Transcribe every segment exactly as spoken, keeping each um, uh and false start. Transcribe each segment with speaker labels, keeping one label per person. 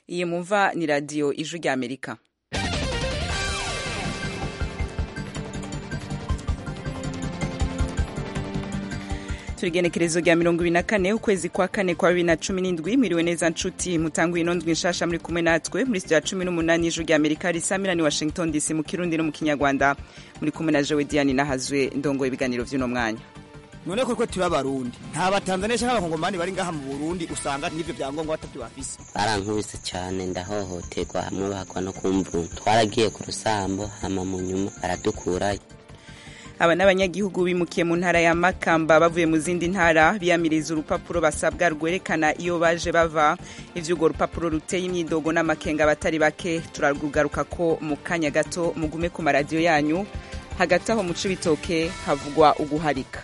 Speaker 1: Iyi mumva ni radio Ijwi rya Amerika. Turigenekerezo rya mirongo ibiri na kane ukwezi kwa kane kwa bibiri na cumi n'indwi. Mwiriwe neza nshuti, mutanguye ino ndwi nshasha muri kumwe natwe muri studio ya cumi n'umunani Ijwi rya Amerika risamira ni Washington D C mu Kirundi no mu Kinyarwanda. Muri kumwe na Jewe Diane Nahazwe ndongoye ibiganiro vy'uno mwanya.
Speaker 2: None ko tuba barundi nta batanzania cyangwa abakongomani bari ngaha mu Burundi usanga n'ivyo byangombwa batavyo bafise.
Speaker 3: Barankubise cyane ndahohoterwa hamwe bahakwa no kumvura. Twaragiye ku rusambo hama mu nyuma baradukura.
Speaker 1: Aba n'abanyagihugu bimukiye mu ntara ya Makamba bavuye mu zindi ntara biyamiriza urupapuro basabwa rwerekana iyo baje bava. Ivyo urwo rupapuro ruteye imyidogo n'amakenga batari bake. Turarugaruka ko mu kanya gato mugume ku maradiyo yanyu. Hagati aho mu Cibitoke havugwa uguharika.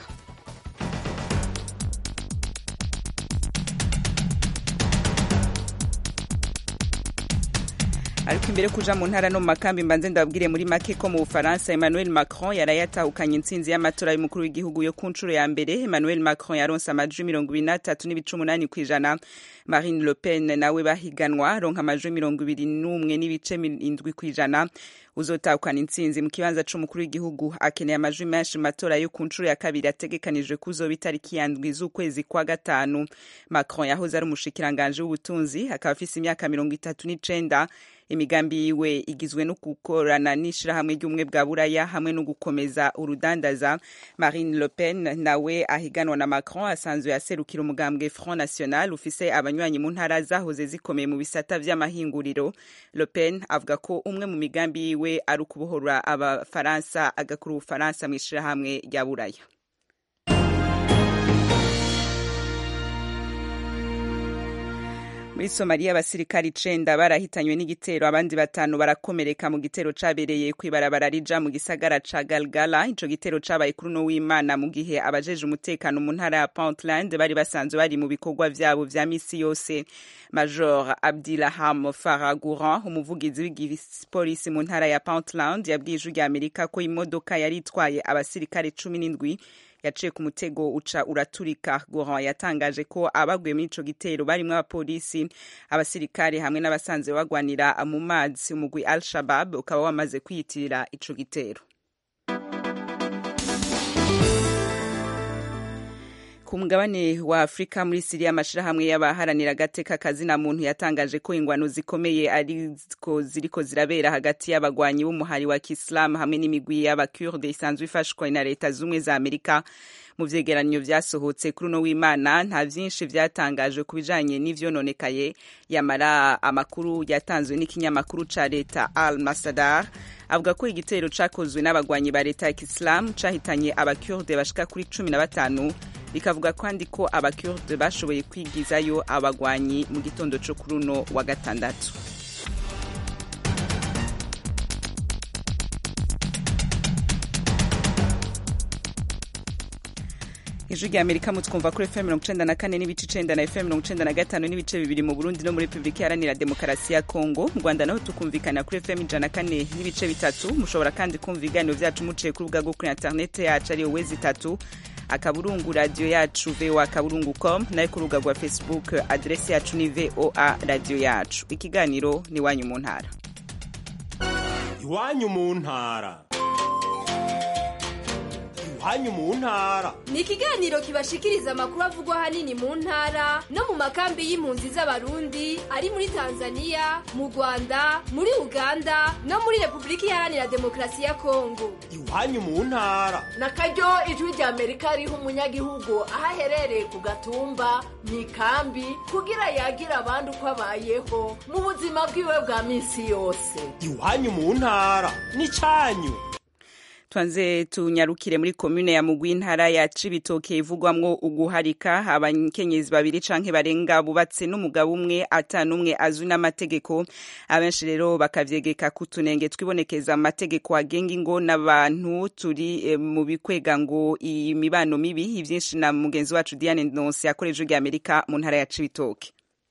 Speaker 1: Ariko imbere kuja mu ntara no mu makambi mbanze ndababwire muri make ko mu Bufaransa Emmanuel Macron yarayatahukanye intsinzi y'amatora y'umukuru w'igihugu yo ku ncuro ya mbere. Emmanuel Macron yaronse amajwi mirongo ibiri n'atatu n'ibice umunani kw'ijana. Marine Le Pen nawe bahiganwa aronka amajwi mirongo ibiri n'umwe n'ibice indwi kw'ijana. Uzotahukana intsinzi mu kibanza c'umukuru w'igihugu akeneye amajwi menshi mu matora yo ku ncuro ya kabiri ategekanijwe kuzoba itariki ya ndwi z'ukwezi kwa gatanu. Macron yahoze ari umushikiranganje w'ubutunzi akaba afise imyaka mirongo itatu n'icenda. Imigambi yiwe igizwe no gukorana n'ishirahamwe ry'umwe bwa Buraya hamwe no gukomeza urudandaza. Marine Le Pen nawe ahiganwa na Macron asanzwe yaserukira umugambwe Front National ufise abanywanyi mu ntara zahoze zikomeye mu bisata vy'amahinguriro. Le Pen avuga ko umwe mu migambi yiwe ari ukubohora abafaransa agakuru ubufaransa mu ishirahamwe rya Buraya. Muri Somalia abasirikari icenda barahitanywe n'igitero abandi batanu barakomereka mu gitero cabereye kwibarabara rija mu gisagara ca Galgala. Ico gitero cabaye kuri no w'Imana mu gihe abajeje umutekano mu ntara ya Puntland bari basanzwe bari mu bikorwa vyabo vya misi yose. Major Abdilaham Faragouran umuvugizi w'igipolisi mu ntara ya Puntland yabwiye Ijwi rya Amerika ko imodoka yari itwaye abasirikare cumi n'indwi yaciye ku mutego uca uraturika. Goran yatangaje ko abaguye muri ico gitero barimwo abapolisi, abasirikare hamwe n'abasanzwe bagwanira mu mazi. Umugwi Al-Shabaab ukaba wamaze kwiyitirira ico gitero. Ku mugabane wa Afrika muri Syria amashirahamwe y'abaharanira agateka kazina muntu yatangaje ko ingwano zikomeye ariko ziriko zirabera hagati y'abagwanyi b'umuhari wa Islam hamwe n'imigwi y'abakurde isanzwe ifashwa na leta zumwe za Amerika. Mu vyegeranyo vyasohotse kuri no w'Imana nta vyinshi vyatangajwe kubijanye n'ivyononekaye. Yamara amakuru yatanzwe n'ikinyamakuru ca leta Al Masdar avuga ko igitero cakozwe n'abagwanyi ba leta ya Islam cahitanye abakurde bashika kuri cumi na batanu. Bikavuga kandi ko abakurde bashoboye kwigizayo abagwanyi mu gitondo cyo kuri uno wa gatandatu. Ijwi rya Amerika mutwumva kuri F M mirongo icenda na kane n'ibice icenda na F M mirongo icenda na gatanu n'ibice bibiri mu Burundi no muri Republika Iharanira Demokarasi ya Kongo. Mu Rwanda naho tukumvikana kuri F M ijana na kane n'ibice bitatu. Mushobora kandi kumva ibiganiro vyacu muciye ku rubuga rwo kuri internet yacu ari wezi itatu akaburungu radio yacu V O A akaburungu com nayo ku rubuga rwa Facebook adresse yacu ni V O A radio yacu. Ikiganiro ni wanyu mu ntara.
Speaker 4: Iwanyu mu ntara. Iwanyu mu ntara
Speaker 5: ni ikiganiro kibashikiriza amakuru avugwa hanini mu ntara no mu makambi y'impunzi z'abarundi ari muri Tanzania, mu Rwanda, muri Uganda no muri Republika Iharanira Demokarasi ya Kongo.
Speaker 4: Iwanyu mu ntara
Speaker 6: na karyo Ijwi rya Amerika riho umunyagihugu ahaherereye ku gatumba mu ikambi kugira yagira abandi uko abayeho mu buzima bwiwe bwa misi yose.
Speaker 4: Iwanyu mu ntara ni canyu.
Speaker 1: Twanze tunyarukire muri commune ya Mugwi ntara ya Cibitoke ivugwamwo uguharika. Abankenyezi babiri canke barenga bubatse n'umugabo umwe atanumwe azwi n'amategeko. Abenshi rero bakavyegeka kutunenge twibonekeza amategeko agenga ingo n'abantu turi e, mu bikwega ngo imibano mibi. Ivyinshi na mugenzi wacu Diane Ndonse yakoreje Ijwi rya Amerika mu ntara ya Cibitoke.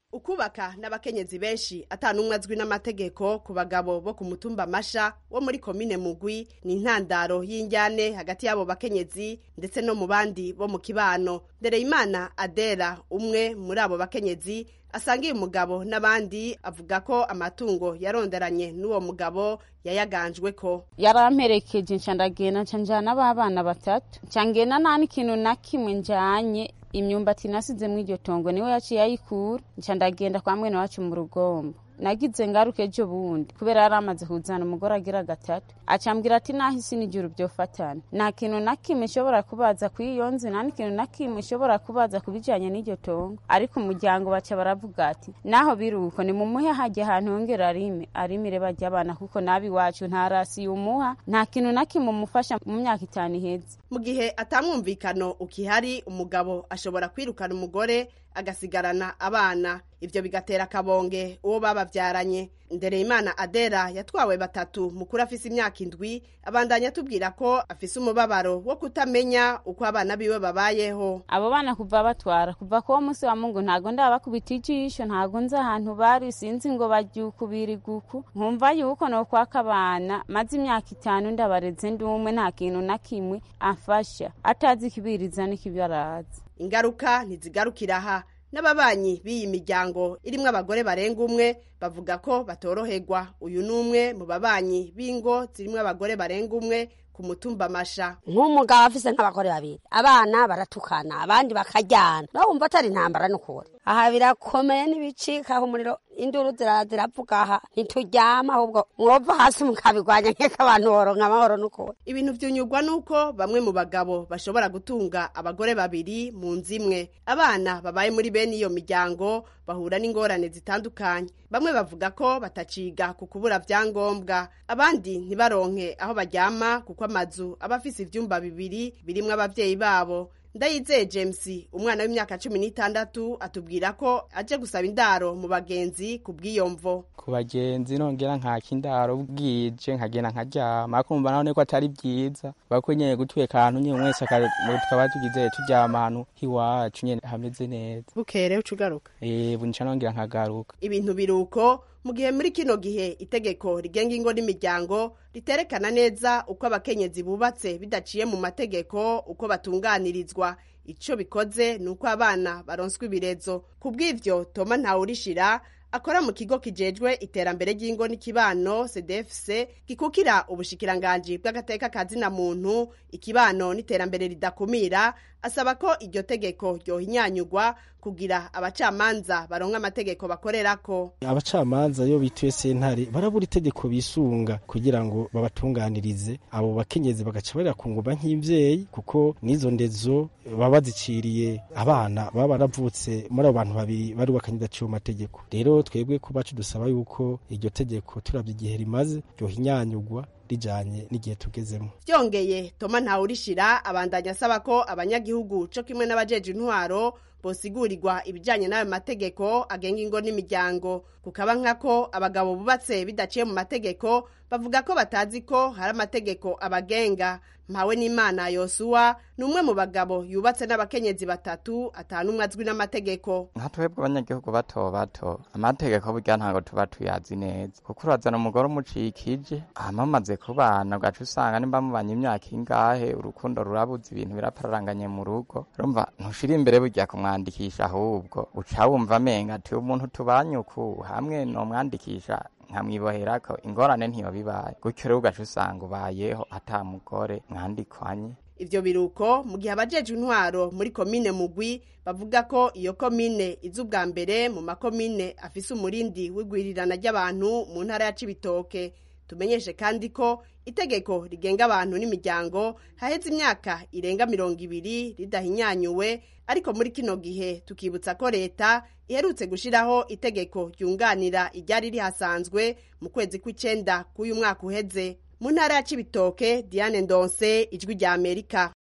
Speaker 7: ukubaka n'abakenyezi benshi atanumwe azwi n'amategeko ku bagabo bo ku mutumba Masha wo muri komine Mugwi ni intandaro y'injyane hagati y'abo bakenyezi ndetse no mu bandi bo mu kibano. Ndereyimana Adela umwe muri abo bakenyezi asangiye umugabo n'abandi avuga ko amatungo yaronderanye n'uwo mugabo yayaganjwe ko
Speaker 8: yaramperekeje ncandagenda ncanjana abana batatu ncangena nta n'ikintu na kimwe njanye imyumbati nasize mu iryo tongo niwe yaciye ayikura ncandagenda kwa mwene wacu mu Rugombo. Nagize ngaruke ejo bundi kubera yaramaze kuzana umugore agira gatatu acambwira ati nahisi n'ijuru byofatana nta kintu na kimwe ishobora kubaza kwiyonze nta n'ikintu na kimwe ishobora kubaza kubijanye n'iryo tongo, ariko umuryango baca baravuga ati naho biruko ni mumuhe hajye ahantu hongera arime arimire bajya abana kuko nabi wacu nta rasi yumuha nta kintu na kimwe umufasha mu myaka itanu iheze.
Speaker 7: Mu gihe atamwumvikano ukihari umugabo ashobora kwirukana umugore agasigarana abana, ivyo bigatera kabonge uwo babavyaranye. Ndereyimana Adela yatwawe batatu mukuru afise imyaka indwi abandanya tubwira ko afise umubabaro wo kutamenya uko abana biwe babayeho.
Speaker 8: Abo bana kuva batwara kuva ko munsi wa Mungu ntago ndabakubita ijisho ntago nza ahantu bari sinzi ngo baryukubiri guku nkumva yuko no kwaka abana maze imyaka itanu ndabareze ndumwe nta kintu na kimwe afasha atazi kibiriza n'ikibyaraza.
Speaker 7: Ingaruka ntizigarukira aha. N'ababanyi b'iyi miryango irimwe abagore barenga umwe bavuga ko batoroherwa. Uyu numwe mu babanyi b'ingo zirimwe abagore barenga umwe ku mutumba Masha.
Speaker 9: Nk'umugabo afise nk'abagore babiri abana baratukana abandi bakajyana urumva atari intambara n'ukuri aha birakomeye n'ibicika aho umuriro induru ziravuga aha ntituryama ahubwo mwova hasi mukabigwanya nk'eko abantu boronka amahoro n'ukuri.
Speaker 7: Ibintu vyunyurwa nuko bamwe mu bagabo bashobora gutunga abagore babiri mu nzu imwe. Abana babaye muri bene iyo miryango bahura n'ingorane zitandukanye. Bamwe bavuga ko bataciga ku kubura vyangombwa, abandi ntibaronke aho baryama kuko amazu abafise ivyumba bibiri birimwe abavyeyi babo. Ndayizeye James umwana w'imyaka cumi n'itandatu atubwira ko aje gusaba indaro mu bagenzi kubwiyomvo.
Speaker 10: Ku bagenzi nongera nkaka indaro bwije nkagenda nkaryama kumva naho neko atari byiza bako nyene gutuye kantu nyene mwese tukaba tugize turyama ahantu hiwacu nyene hameze neza.
Speaker 7: Bukere ucugaruka.
Speaker 10: Eh bunca nongera nkagaruka.
Speaker 7: Ibintu biruko mu gihe muri kino gihe itegeko rigenga ingo n'imiryango riterekana neza uko abakenyezi bubatse bidaciye mu mategeko uko batunganirizwa. Ico bikoze nuko abana baronswa ibirezo. Kubw'ivyo Toma Ntawurishira akora mu kigo kijejwe iterambere ry'ingo n'ikibano C D F C gikukira ubushikiranganji bw'agateka kazina muntu ikibano n'iterambere ridakumira asaba ko iryo tegeko ryohinyanyugwa kugira abacamanza baronka amategeko bakorerako.
Speaker 11: Abacamanza yo bituye sentare barabura itegeko bisunga kugira ngo babatunganirize abo bakenyezi bagaca barira ku ngoma nk'imvyeyi kuko nizo ndezo baba baziciriye abana baba baravutse muri abo bantu babiri bari bakanyidaciye mu mategeko. Rero twebwe ko bacu dusaba yuko iryo tegeko turavye igihe rimaze ryohinyanyugwa rijanye n'igihe tugezemo.
Speaker 7: Vyongeye Toma Ntawurishira abandanya asaba ko abanyagihugu co kimwe n'abajeje intwaro bosigurirwa ibijanye n'ayo mategeko agenga ingo n'imiryango. Kukaba nkako abagabo bubatse bidaciye mu mategeko bavuga ko batazi ko hari amategeko abagenga. Mpawe n'Imana Yosuwa numwe mu bagabo yubatse n'abakenyezi batatu atanumwe azwi n'amategeko.
Speaker 12: Nka twebwe abanyagihugu bato bato amategeko burya ntago tuba tuyazi neza kuko urazana umugore umucikije amamaze kubana ugaca usanga nimba mubanye imyaka ingahe urukundo rurabuze ibintu birapararanganye mu rugo urumva ntushira imbere burya kumwandikisha ahubwo uca wumva amenga ati umuntu tubanye uku hamwe no mwandikisha nkamwiboherako ingorane ntiyo bibaye gutyo rero ugaca usanga ubayeho ata mugore mwandikwanye.
Speaker 7: Ivyo biruko mu gihe abajeje intwaro muri komine Mugwi bavuga ko iyo komine izubwa mbere mu makomine afise umurindi w'igwirirana ry'abantu mu ntara ya Cibitoke. Tumenyeshe kandi ko itegeko rigenga abantu n'imiryango haheze imyaka irenga mirongo ibiri ridahinyanyuwe, ariko muri kino gihe tukibutsa ko leta iherutse gushiraho itegeko ryunganira iryari rihasanzwe mu kwezi kw'icenda k'uyu mwaka uheze. Mu ntara ya Cibitoke, Diane Ndonse, Ijwi rya Amerika.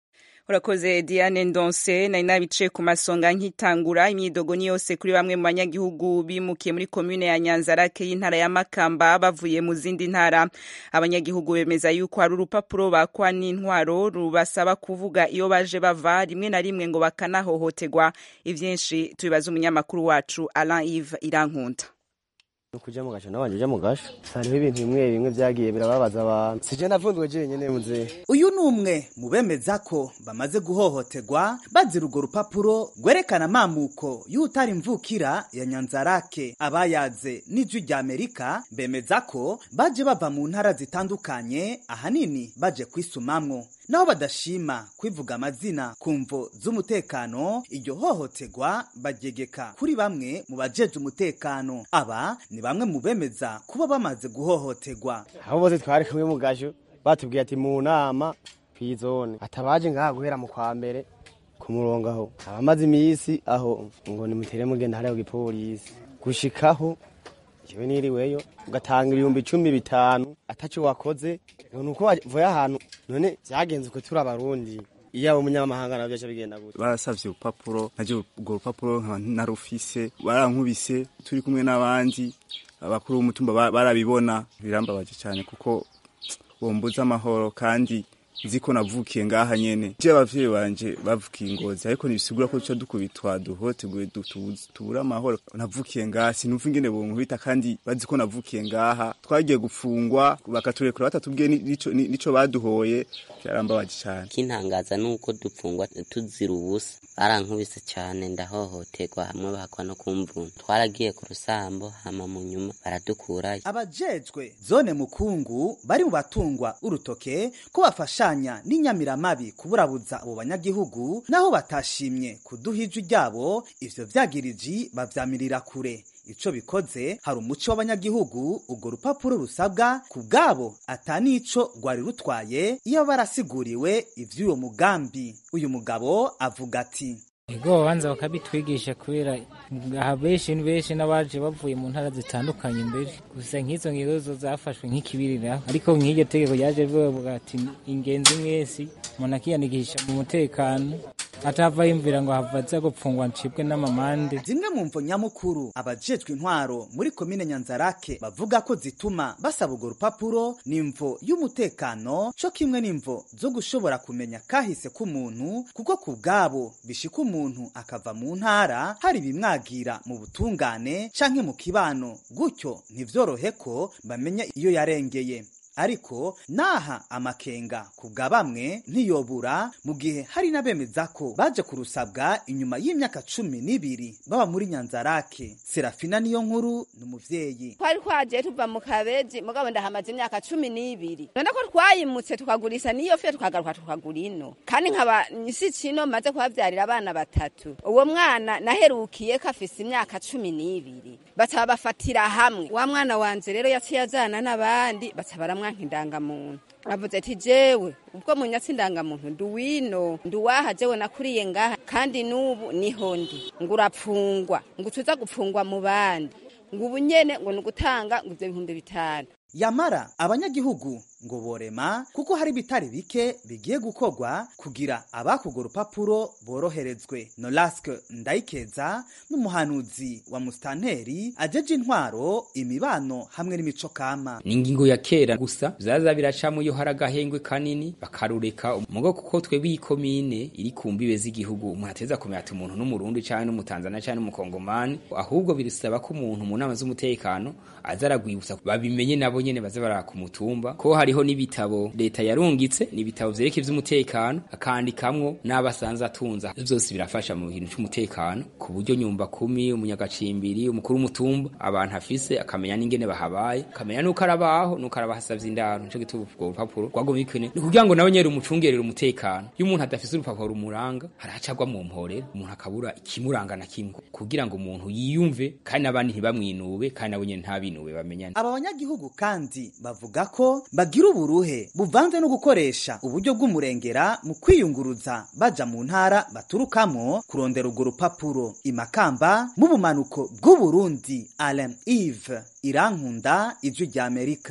Speaker 1: Urakoze Diane Ndonse na inabice ku masonga nkitangura imyidogo ni yose kuri bamwe mu banyagihugu bimukiye muri commune ya Nyanzarake y'intara ya Makamba bavuye mu zindi ntara. Abanyagihugu bemeza yuko ari urupapuro bakwa n'intwaro rubasaba kuvuga iyo baje bava, rimwe na rimwe ngo bakanahohoterwa. Ivyinshi tubibaza umunyamakuru wacu Alain Yves Irankunda.
Speaker 13: Nukuja mu gasho nabanje uja mu gasho hariho ibintu bimwe bimwe vyagiye birababaza abantu sije navundwe jenyene muze.
Speaker 14: Uyu numwe mubemeza ko bamaze guhohoterwa bazira urwo rupapuro gwerekana mamuko y'utari mvukira ya Nyanzarake. Abayaze n'ijwi rya Amerika bemeza ko baje bava mu ntara zitandukanye ahanini baje kwisumamwo, naho badashima kwivuga amazina kumvo z'umutekano. Iryo hohoterwa bagegeka kuri bamwe mu bajeje umutekano. Aba ni bamwe mu bemeza kuba bamaze guhohoterwa.
Speaker 13: Aho bose twari kumwe mu gasho batubwiye ati mu nama kwizone atabaje ngaha guhera mu kwa mbere ku murongo aho abamaze imisi aho ngo ni mutere mugenda hariho gipolisi gushikaho jewe niriweyo ugatanga ibihumbi cumi bitanu ataco wakoze nuko bavuye ahantu none vyagenze uko turi abarundi iya umunyamahanga navyo cyo bigenda gute.
Speaker 15: Barasavye urupapuro naje urwo rupapuro nka narufise barankubise turi kumwe n'abandi abakuru b'umutumba barabibona birambabaje cyane kuko bombuza amahoro kandi nziko navukiye ngaha nyene. Je abavyeyi banje bavukiye Ngozi ariko nibisigura ko cyo dukubitwa duhoteguye tubura amahoro. Navukiye ngaha sinuva ingene bonkubita kandi baziko navukiye ngaha. Twagiye gufungwa bakaturekura batatubwiye nico nico baduhoye byarambabaje cyane.
Speaker 3: Kintangaza nuko dupfungwa tuzira ubusa. Arankubise cyane ndahohoterwa hamwe bakwa no kumvuna. Twaragiye ku rusambo hama mu nyuma baradukurayo.
Speaker 14: Abajejwe zone Mukungu bari mu batungwa urutoke ko bafasha n'inyamiramabi kuburabuza abo banyagihugu, naho batashimye kuduhije ryabo ivyo vyagiriji bavyamirira kure. Ico bikoze hari umuco w'abanyagihugu urwo rupapuro rusabwa kubgabo atanico rwari rutwaye iyo barasiguriwe ivy'uwo mugambi. Uyu mugabo avuga ati
Speaker 16: ego banza bakabitwigisha kubera aha benshi benshi n'abaje bavuye mu ntara zitandukanye mbere gusa nk'izo ngizo zafashwe nk'ikibirira, ariko nk'iryo tegeko ryaje rivuga ati ingenzi mwese umuntu akiyandikisha mu mutekano atava yimvira ngo havaza gupfungwa ncibwe n'amamande.
Speaker 14: Zimwe mu mvo nyamukuru abajejwe intwaro muri komine Nyanzarake bavuga ko zituma basaba urwo rupapuro n'imvo y'umutekano cyo kimwe n'imvo zo gushobora kumenya kahise k'umuntu, kuko kubgabo bishika umuntu akava mu ntara hari bimwagira mu butungane canke mu kibano, gutyo ntivyorohe ko bamenya iyo yarengeye. Ariko naha amakenga kubwa bamwe ntiyobura mu gihe hari nabemeza ko baje kurusabwa inyuma y'imyaka cumi n'ibiri baba muri Nyanzarake. Serafina niyo nkuru n'umuvyeyi.
Speaker 17: Twari kwaje tuva mu Kabezi mugabo ndahamaze imyaka cumi n'ibiri. None ko twayimutse tukagurisa niyo fe tukagaruka tukagura ino. Kandi nkaba isi cino maze kubavyarira abana batatu. Uwo mwana naherukiye kafise imyaka cumi n'ibiri. Bataba bafatira hamwe. Wa mwana wanje rero yaciye azana n'abandi batabara ndangamuntu. Avuze ati jewe ubwo munyatsi ndangamuntu nduwino nduwaha jewe nakuriye ngaha kandi nubu niho ndi ngurapfungwa ngutuza gupfungwa mu bandi ngubu nyene ngo nugutanga ngo ibihumbi bitanu.
Speaker 14: Yamara abanyagihugu ngo borema kuko hari bitari bike bigiye gukorwa kugira abakugo rupapuro boroherezwe. Nolaske Ndayikeza n'umuhanuzi wa mustanteri ajeje intwaro imibano hamwe n'imico kama.
Speaker 18: Ningingo ya kera gusa zaza biracamo yo haragahengwe kanini bakarureka umugo kuko twe bikomine iri kumbibe z'igihugu muhateza kumenya ati umuntu n'umurundi cyane n'umutanzania cyane n'umukongomani, ahubwo birisaba ko umuntu mu nama z'umutekano azaragwibutsa babimenye nabo nyene baze barakumutumba ko hariho n'ibitabo leta yarungitse n'ibitabo vyereke vy'umutekano akandikamwo n'abasanze atunza. Byose birafasha mu bintu cy'umutekano ku buryo nyumba kumi umunyagacimbiri umukuru umutumba abantu afise akamenya n'ingene bahabaye akamenya nuko arabaho nuko arabahasavye indaro. Nico gitubu urupapuro rwagomikene ni kugira ngo nawe nyere umucungerera umutekano. Iyo umuntu adafise urupapuro rumuranga haracagwa mu mpore umuntu akabura ikimuranga na kimwe kugira ngo umuntu yiyumve kandi abandi ntibamwinube kandi nabo nyene ntabinube bamenyane.
Speaker 14: Aba banyagihugu kandi bavuga ko bagira uburuhe buvanze no gukoresha uburyo bw'umurengera mu kwiyunguruza baja mu ntara baturukamo kurondera urwo rupapuro. Imakamba mu bumanuko bw'u Burundi, Alain Yves Irankunda, Ijwi rya Amerika.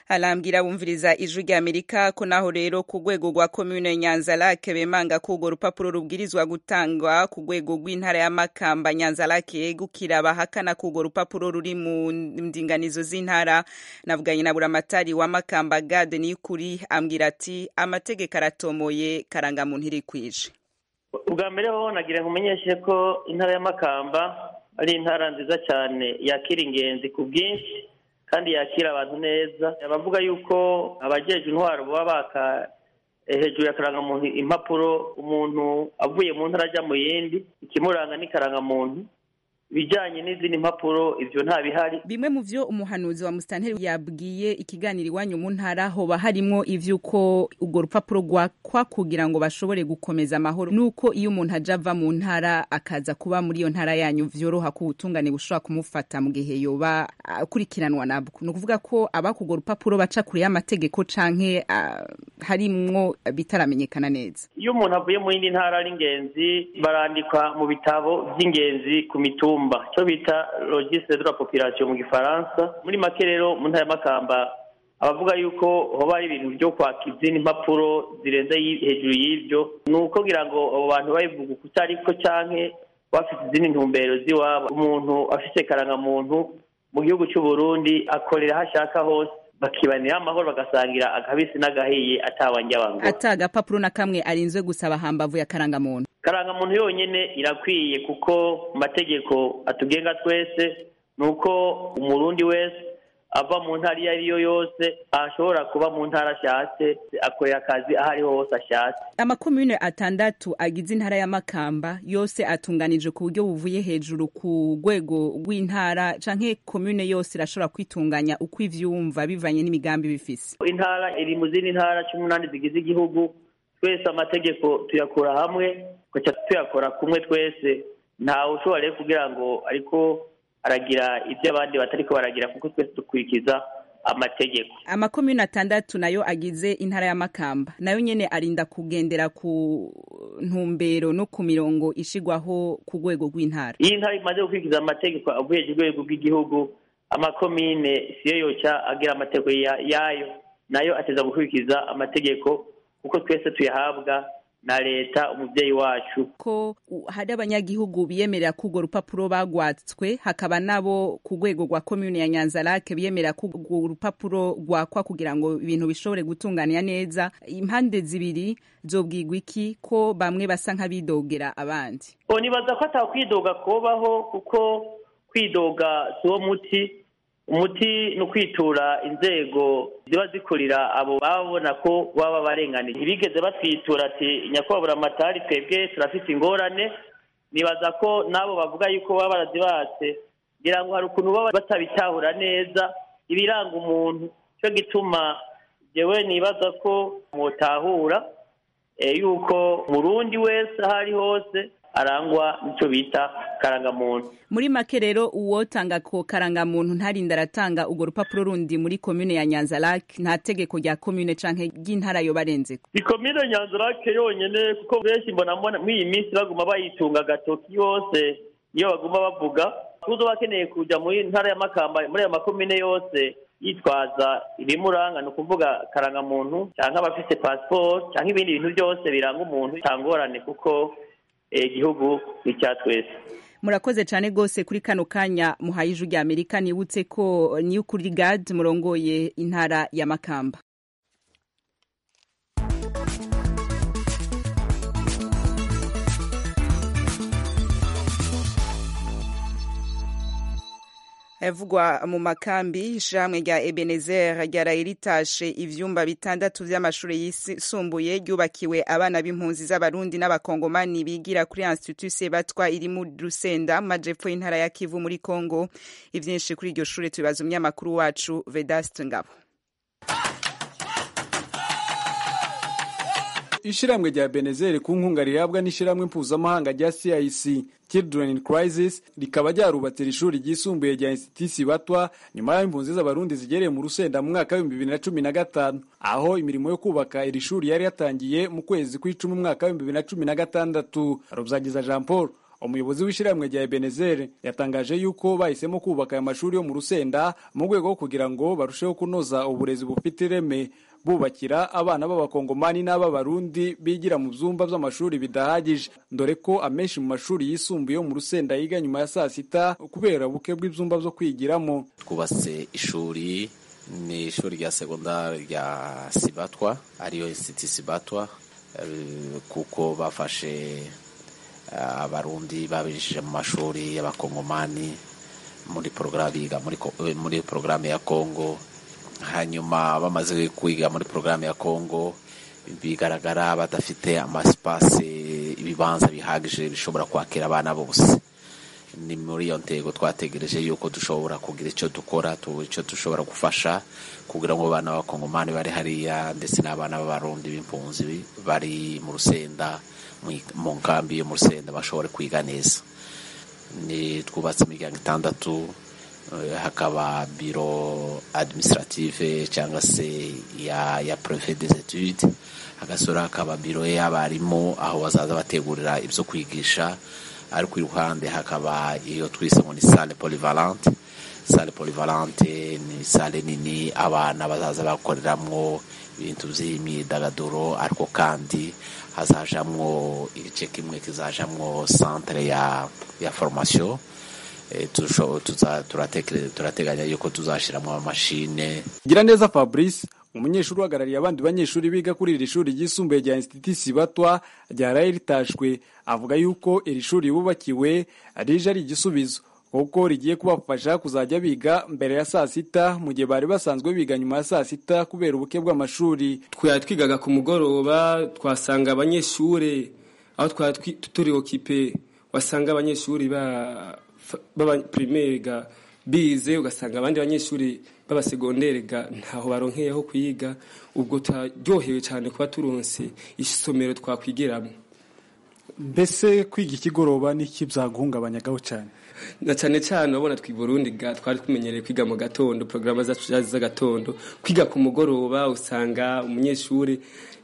Speaker 1: Alambwira bumviriza ijwi rya Amerika ko naho rero ku rwego rwa commune Nyanza-Lac bemanga ko urwo rupapuro rubwirizwa gutangwa ku rwego rw'intara ya Makamba. Nyanza-Lac yegukira bahakana ko urwo rupapuro ruri mu ndinganizo z'intara. Navuganye na buramatari wa Makamba Gade Niyukuri ambwira ati amategeko aratomoye karangamuntu iri kwije.
Speaker 19: Ubwa mbere ho nagira nkumenyeshe ko intara ya Makamba ari intara nziza cyane yakira ingenzi ku bwinshi kandi yakira abantu neza. Abavuga yuko abajeje intwaro baba baka hejuru ya karangamuntu impapuro umuntu avuye mu ntara ajya mu yindi ikimuranga ni karangamuntu. Bijanye n'izindi mpapuro ivyo nta bihari.
Speaker 1: Bimwe mu vyo umuhanuzi wa Mustanteri yabwiye ikiganiro iwanyu mu ntara hoba harimo ivyuko urwo rupapuro rwakwa kugira ngo bashobore gukomeza amahoro, nuko iyo umuntu aja ava mu ntara akaza kuba muri iyo ntara yanyu vyoroha ko ubutungane bushobora kumufata mu gihe yoba akurikiranwa nabwo. Ni ukuvuga ko abaka urwo rupapuro baca kure y'amategeko canke uh, harimwo bitaramenyekana neza.
Speaker 19: Iyo umuntu avuye mu yindi ntara ari ingenzi barandikwa mu bitabo vy'ingenzi ku mitumba cyo bita registre de la population mu gifaransa. Muri make rero mu ntara ya Makamba abavuga yuko hoba ari ibintu byo kwakiza impapuro zirenze hejuru y'ivyo nuko kugira ngo abo bantu bayivuga kutariko canke bafite izindi ntumbero ziwabo. Umuntu afite karangamuntu mu gihugu cy'u Burundi akorera hashaka hose bakibanira amahoro bagasangira agabisi n'agahiye atawanja bango
Speaker 1: ata agapapuro na kamwe arinzwe gusaba hambavu ya karangamuntu.
Speaker 19: Karangamuntu yonyene irakwiye kuko amategeko atugenga twese nuko umurundi wese ava mu ntara iyo ariyo yose ashobora kuba mu ntara ashatse akorera akazi ahari hose ashatse.
Speaker 1: Amakomune atandatu agize intara ya Makamba yose atunganije ku buryo buvuye hejuru ku rwego rw'intara canke komune yose irashobora kwitunganya uko ivyumva bivanye n'imigambi bifise.
Speaker 19: Intara iri mu zindi ntara cumi n'umunani zigize igihugu, twese amategeko tuyakora hamwe kuca tuyakora kumwe twese, ntawe ushobora kugira ngo ariko aragira ibyo abandi batariko baragira kuko twese dukurikiza amategeko.
Speaker 1: Amakomune atandatu nayo agize intara ya Makamba nayo nyene arinda kugendera ku ntumbero no ku mirongo ishigwaho ku rwego rw'intara.
Speaker 19: Iyi ntara imaze gukurikiza amategeko avuye ku rwego rw'igihugu, amakomine siyo yoca agira amategeko yayo, nayo ateza gukurikiza amategeko kuko twese tuyahabwa na leta umuvyeyi wacu.
Speaker 1: Ko hari abanyagihugu biyemerera ko urwo rupapuro bagwatswe, hakaba nabo ku rwego rwa commune ya Nyanza-Lac biyemerera ko urwo rupapuro rwakwa kugira ngo ibintu bishobore gutunganya neza. Impande zibiri zobwigwa iki ko bamwe basa nk'abidogera abandi?
Speaker 19: O nibaza ko atakwidoga kobaho kuko kwidoga siwo muti. Umuti no kwitura inzego ziba zikurira abo babona ko baba barenganije. Ibigeze batwitura ati nyakubahwa amatari twebwe turafite ingorane. Nibaza ko nabo bavuga yuko baba barazibatse ngira ngo hari ukuntu baba batabitahura neza ibiranga umuntu, cyo gituma jewe nibaza ko mutahura e, yuko murundi wese ahari hose arangwa nico bita karangamuntu.
Speaker 1: Muri make rero uwotanga ko karangamuntu ntarinda aratanga urwo rupapuro rundi muri commune ya Nyanza-Lac, nta tegeko rya commune canke ry'intara yo barenzeko.
Speaker 19: Ni commune Nyanza-Lac yonyene kuko benshi mbona mbona muri iyi minsi baguma bayitunga gatoki yose iyo baguma bavuga kuzo bakeneye kuja muri ntara ya Makamba muri ya makomine yose yitwaza ibimuranga no kuvuga karangamuntu canke abafite passport canke ibindi bintu byose biranga umuntu tangorane kuko igihugu ni cya twese.
Speaker 1: Murakoze cyane gose kuri kano kanya muhaye ijwi rya Amerika. Nibutse ko Niyukuri Gad murongoye intara ya Makamba. Evugwa mu makambi ishamwe rya Ebenezer ryarayiritashe ivyumba bitandatu vy'amashuri yisumbuye ryubakiwe abana b'impunzi z'abarundi n'abakongomani bigira kuri Institut Sebatwa iri mu Rusenda majepfo y'intara ya Kivu muri Kongo. Ivyinshi kuri iryo shure tubibaza umunyamakuru wacu Vedaste Ngabo.
Speaker 20: Ishiramwe rya Ebenezer ku nkunga rihabwa n'ishiramwe mpuzamahanga rya C I C Children in Crisis rikaba ryarubatse ishuri ryisumbuye rya Institut Sebatwa nyuma y'impunzi z'abarundi zigereye mu Rusenda mu mwaka wa bibiri na cumi na gatanu, aho imirimo yo kubaka iri shuri yari yatangiye mu kwezi kw'icumi mu mwaka wa bibiri na cumi na gatandatu. Rubyagiza Jean Paul umuyobozi w'ishyirahamwe rya Ebenezer yatangaje yuko bahisemo kubaka aya mashuri yo mu Rusenda mu rwego rwo kugira ngo barusheho kunoza uburezi bufite ireme, bubakira abana b'abakongomani n'ab'abarundi bigira mu byumba by'amashuri bidahagije, dore ko amenshi mu mashuri yisumbuye yo mu Rusenda yiga nyuma ya saa sita kubera buke bw'ibyumba byo kwigiramo.
Speaker 21: Twubatse ishuri ni ishuri rya segondari rya Sibatwa, ariyo Institut Sibatwa, kuko bafashe abarundi babirishije mu mashuri y'abakongomani muri porogaramu biga muri muri porogaramu ya Kongo. Hanyuma bamaze kwiga muri porogaramu ya Kongo bigaragara badafite amaspace ibibanza bihagije bishobora kwakira abana bose. Ni muri iyo ntego twategereje yuko dushobora kugira icyo dukora, icyo dushobora gufasha kugira ngo abana b'abakongomani bari hariya ndetse n'abana b'abarundi b'impunzi bari mu Rusenda, mu nkambi yo mu Rusenda bashobore kwiga neza. Ni twubatse imiryango itandatu, hakaba biro administrative cyangwa se ya ya préfet des études, hagasora hakaba biro y'abarimu aho bazaza bategurira ibyo kwigisha, ariko iruhande hakaba iyo twise ngo ni salle polyvalente. Salle polyvalente ni salle nini abana bazaza bakoreramwo ibintu by'imyidagaduro, ariko kandi hazajamwo igice kimwe kizajamwo centre ya ya formation. E, turateganya yuko tuzashiramo amashine.
Speaker 20: Giraneza Fabrice, umunyeshuri uhagarariye abandi banyeshuri biga kuri iri shuri ryisumbuye rya Institut Sibatwa ryaraye ritashwe, avuga yuko iri shuri bubakiwe rije ari igisubizo kuko rigiye kubafasha kuzajya biga mbere ya saa sita mu gihe bari basanzwe biga nyuma ya saa sita kubera ubuke bw'amashuri.
Speaker 22: Twari twigaga ku mugoroba, twasanga abanyeshuri aho twari turi okipe, wasanga abanyeshuri ba baba primaire ga bize, ugasanga abandi banyeshuri baba secondaire ga ntaho baronkeyeho kwiga. Ubwo taryohewe cyane kuba turonse isomero twakwigiramo.
Speaker 20: Mbese kwiga ikigoroba niki byaguhungabanyagaho cyane?
Speaker 22: Na cyane cyane ubona twi Burundi ga twari tumenyereye kwiga mu gatondo, programa zacu za gatondo. Kwiga ku mugoroba usanga umunyeshuri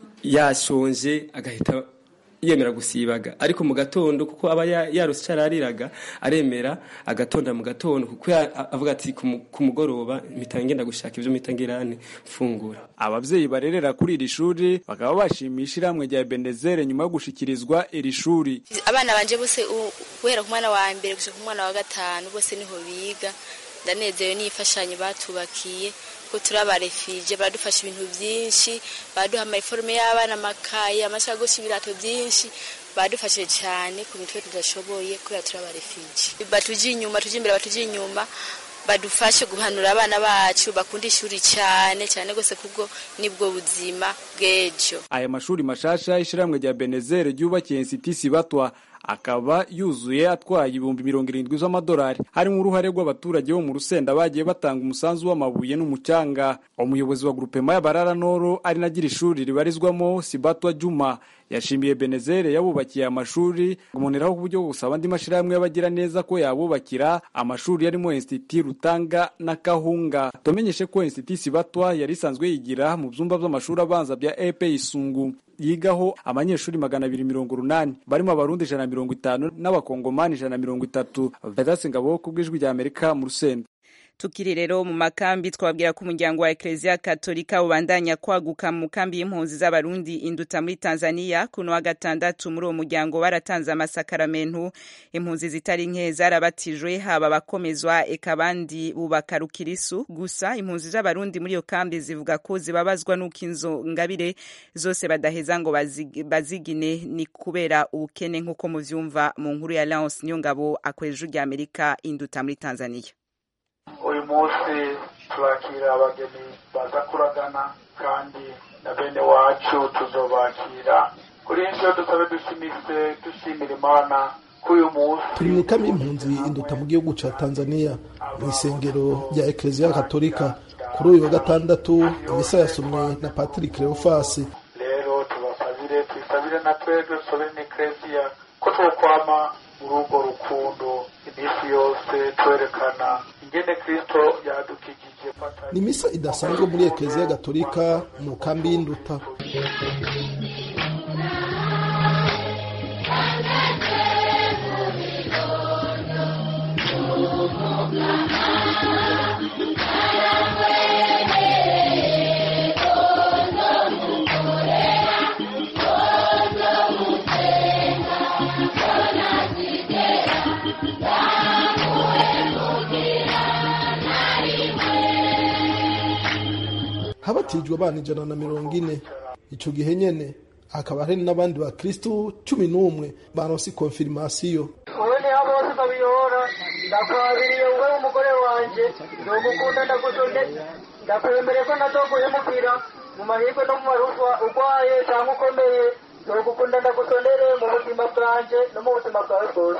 Speaker 22: yashonje agahita yemera gusibaga, ariko mu gatondo kuko aba yarose cyarariraga aremera agatonda mu gatondo kuko avuga ati ku mugoroba mitangenda gushaka ivyo mitangirane fungura.
Speaker 20: Abavyeyi barerera kuri iri shuri bakaba bashimishira hamwe rya Ebenezer nyuma yo gushikirizwa iri shuri.
Speaker 23: Abana banje bose guhera ku mwana wa mbere gushika ku mwana wa gatanu bose niho biga, ndanezerewe n'ifashanyo batubakiye ko turabarefije, baradufasha ibintu byinshi, baduha amaforme y'abana, amakaye, amashagoshi, ibirato byinshi, badufashije cyane ku mitwe tudashoboye kubera turabarefije. Batuje inyuma, tuje imbere, batuje inyuma, badufashe guhanura abana bacu bakunda ishuri cyane cyane gose kubwo nibwo buzima bw'ejo.
Speaker 20: Aya mashuri mashasha ishiramwe rya Ebenezer ryubakiye Institut Sibatwa akaba yuzuye atwaye ibihumbi mirongo irindwi z'amadolari, harimo uruhare rw'abaturage bo mu Rusenda bagiye batanga umusanzu w'amabuye n'umucanga. Umuyobozi wa groupement y'Abarara Noro ari nagira ishuri ribarizwamo Sibatwa Juma yashimiye Ebenezer yabubakiye amashuri, gumoneraho uburyo gusaba andi mashiramwe y'abagira neza ko yabubakira amashuri yarimo Institut Rutanga na Kahunga. Tumenyeshe ko Institut Sibatwa yari isanzwe yigira mu byumba by'amashuri abanza bya E P Isungu, yigaho abanyeshuri magana abiri mirongo urunani barimo abarundi ijana na mirongo itanu n'abakongomani ijana na mirongo itatu. Vedaste Ngabo ku bw'ijwi rya Amerika mu Rusenda.
Speaker 1: Tukiri rero mu makambi twabwira ko umuryango wa Ecclesia Katolika ubandanya kwaguka mu kambi y'impunzi z'abarundi Induta muri Tanzania. Kuno wa gatandatu muri uwo muryango baratanze amasakaramentu, impunzi zitari nke zarabatijwe, haba bakomezwa ekabandi bubaka rukirisu. Gusa impunzi z'abarundi muri iyo kambi zivuga ko zibabazwa n'uko inzo ngabire zose badaheza ngo bazig, bazigine ni kubera ubukene nk'uko muvyumva mu nkuru ya Lance Nyongabo akweje rya Amerika Induta muri Tanzania.
Speaker 24: Uyu munsi turakira abageni baza kuragana kandi na bene wacu tuzobakira. Kuri ivyo dusabe dushimise dushimira Imana k'uyu munsi.
Speaker 25: Turi mu kambi y'impunzi Induta mu gihugu ca Tanzania mu isengero rya Ecclesia Katolika. Kuri uyu wa gatandatu imisa yasomwe na Patrick Cleophas.
Speaker 24: Rero tubasabire twisabire na twebwe sobe ni Ecclesia ko twokwama urugo rukundo imisi yose twerekana ingene Kristo yadukijije.
Speaker 25: Ni misa idasanzwe muri Ecclesia Katolika mu kambi y'Induta. habatijwe abana ijana na mirongo ine ico gihe nyene hakaba hari n'abandi ba kristo cumi n'umwe baronse konfirmasiyo.
Speaker 2: wowe niho bose babiyora ndakwabiriye wowe umugore wanje ndogukunda ndagusonera ndakwemere ko nazoguhemukira mu mahirwe no mu maruswa urwaye cyangwa ukomeye ndogukunda ndagusonere mu buzima bwanje no mu buzima bwawe bwose.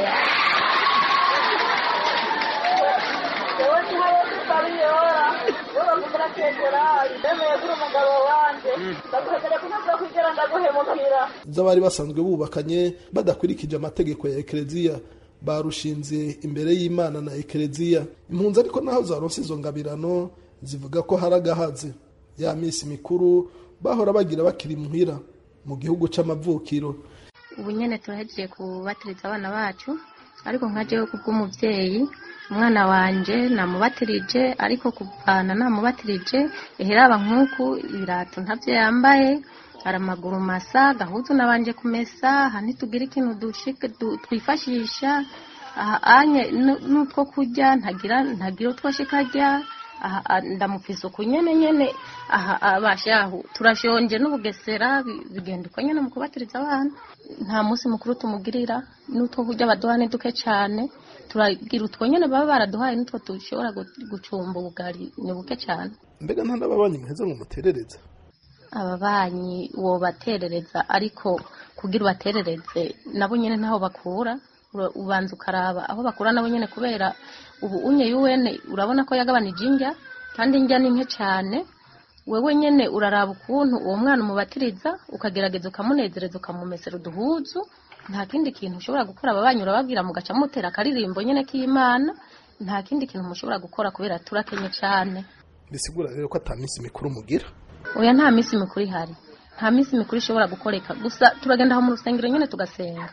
Speaker 2: wowe niho bose babiyora wowe bakundira kwegera ndemeye kuri umugabo wanje ndakwemere ko nazokwigera ndaguhemukira.
Speaker 25: z'abari basanzwe bubakanye badakurikije amategeko ya ekleziya barushinze imbere y'Imana na ekleziya. Impunzi ariko naho zaronse izo ngabirano zivuga ko haragahaze ya misi mikuru bahora bagira bakiri muhira mu gihugu c'amavukiro.
Speaker 4: ubu nyene turahejeje kubatiriza abana bacu ariko nka jewe kubw'umuvyeyi umwana wanje namubatirije ariko kuvana namubatirije eheraba nk'uku ibirato ntavyo yambaye aramaguru masa gahuzu nabanje kumesa hani tugira ikintu dushike twifashisha anye nutwo kurya ntagira ntagira utwashikajya ndamufise kunyene nyene abashaho turashonje n'ubugesera bigenda uko nyene mu kubatiriza abana nta munsi mukuru tumugirira nutwo kurya baduhane duke cyane turagira utwo nyene baba baraduhaye nutwo dushobora gucumba ubugari ni buke cyane.
Speaker 25: mbega nta n'ababanyi muheze ngo muterereze
Speaker 4: ababanyi wo baterereza ariko kugira ubaterereze nabo nyene ntaho bakura ubanza ukaraba aho bakura nabo nyene kubera ubu unye yuwene urabona ko yagabanije indya kandi indya ni nke cyane wewe nyene uraraba ukuntu uwo mwana umubatiriza ukagerageza ukamunezereza ukamumesera uduhuzu nta kindi kintu ushobora gukora ababanyi urababwira mugaca mutera akaririmbo nyene k'Imana nta kindi kintu mushobora gukora kubera turakenye cyane.
Speaker 25: bisigura rero ko atamisi mikuru mugira.
Speaker 4: oya nta misi mikuru ihari nta misi mikuru ishobora gukoreka gusa turagenda aho mu rusengero nyene tugasenga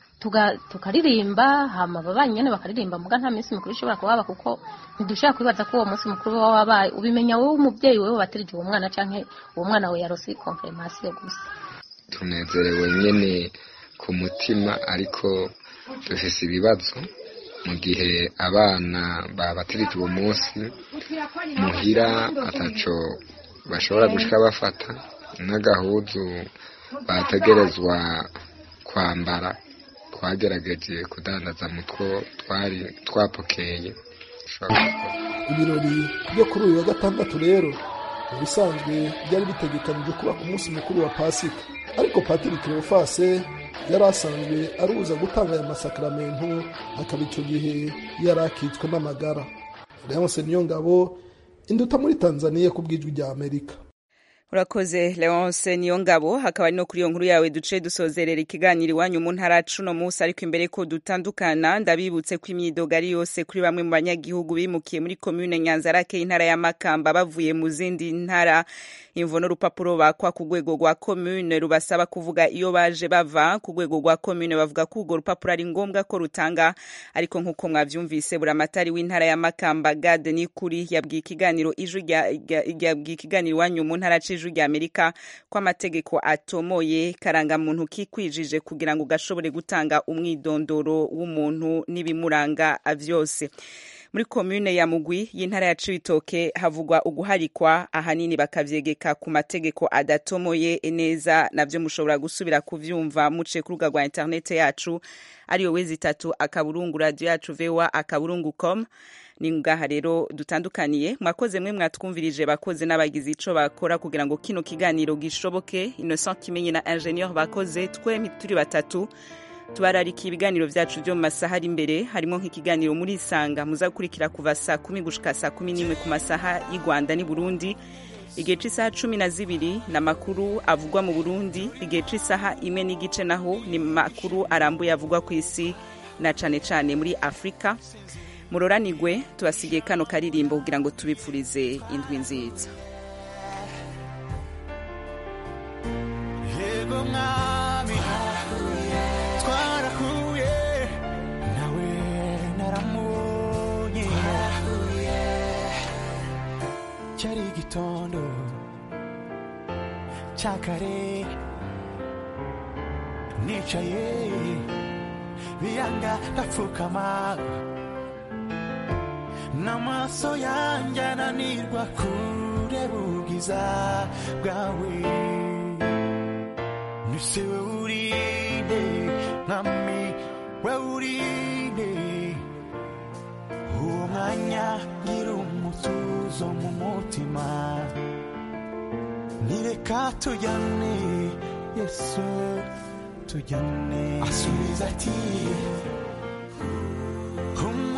Speaker 4: tukaririmba hama ababanyi nyene bakaririmba muga nta misi mikuru ishobora kuhaba kuko ntidushaka kwibaza ko uwo munsi mukuru waba wabaye ubimenya wowe umuvyeyi wewe watirije uwo mwana canke uwo mwana we yarose confirmation gusa.
Speaker 5: tunezerewe nyene ku mutima ariko dufise ibibazo mu gihe abana babatirije uwo munsi muhira ataco bashobora gushika bafata n'agahuzu bategerezwa kwambara twagerageje kudandaza mutwo twari twapokeye.
Speaker 25: ibirori byo kuri uyu wa gatandatu rero mu bisanzwe byari bitegekanijwe kuba ku munsi mukuru wa pasika ariko Patiri Cleophas yari asanzwe aruza gutanga aya masakramentu akaba icyo gihe yari akitswe n'amagara. Leonce Niyongabo induta muri Tanzania ku bw'ijwi rya Amerika.
Speaker 1: Urakoze Leonce Niyongabo hakaba no kuri yo nkuru yawe duce dusozerera ikiganiro iwanyu mu ntara cuno musi ariko imbere ko dutandukana ndabibutse ko imyidogari yose kuri bamwe mu banyagihugu bimukiye muri commune Nyanzarake intara ya Makamba bavuye mu zindi ntara imvo n'urupapuro bakwa ku rwego rwa commune rubasaba kuvuga iyo baje bava ku rwego rwa commune bavuga ko urwo rupapuro ari ngombwa ko rutanga ariko nkuko mwavyumvise buramatari w'intara ya Makamba Gade Nikuri yabwiye ikiganiro ijwi yabwiye ikiganiro iwanyu mu ntara ijwi rya Amerika ko amategeko atomoye karanga muntu kikwijije kugira ngo gashobore gutanga umwidondoro w'umuntu n'ibimuranga vyose. Muri commune ya Mugwi y'intara ya Cibitoke havugwa uguharikwa ahanini bakavyegeka ku mategeko adatomoye neza navyo mushobora gusubira kuvyumva muce ku rubuga rwa internet yacu ariyo wezi tatu akaburungu radio yacu vewa akaburungu com. Ni ngaha rero dutandukaniye mwakoze mwe mwatwumvirije bakoze n'abagize ico bakora kugira ngo kino kiganiro gishoboke. Innocent Kimenyi na ingenieur bakoze twe turi batatu tubararika ibiganiro vyacu byo mu masaha ari imbere harimo nk'ikiganiro muri Isanga muzakurikira kuva saa kumi gushika saa kumi n'imwe ku masaha y'u Rwanda ni Burundi igihe c'isaha cumi na zibiri na makuru avugwa mu Burundi igihe c'isaha imwe n'igice naho ni makuru arambuye avugwa ku isi na cane cane muri Afrika. Muroranigwe tubasigiye kano karirimbo kugira ngo tubipfurize indwi nziza.
Speaker 6: Yego mwami twarahuye nawe naramunye cyari igitondo cya kare nicaye biyanga ndapfukama n'amaso yanjye ananirwa kureba ubwiza bwawe nise we urinde mwami we urinde uwo mwanya ngira umutuzo mu mutima nireka tujyane Yesu tujyane asubiza ati